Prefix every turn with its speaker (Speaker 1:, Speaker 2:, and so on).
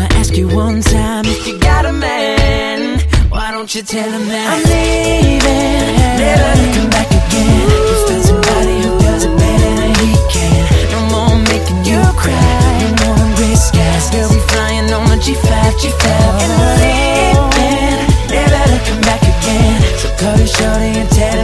Speaker 1: wanna ask you one time, if you got a man, why don't you tell him that I'm leaving, never to come back again. You found somebody who does it better than he can. No more making you cry, no more risk gas. Girl, we flying on a G5, G5, and I'm leaving, never to come back again. So call your shorty and tell him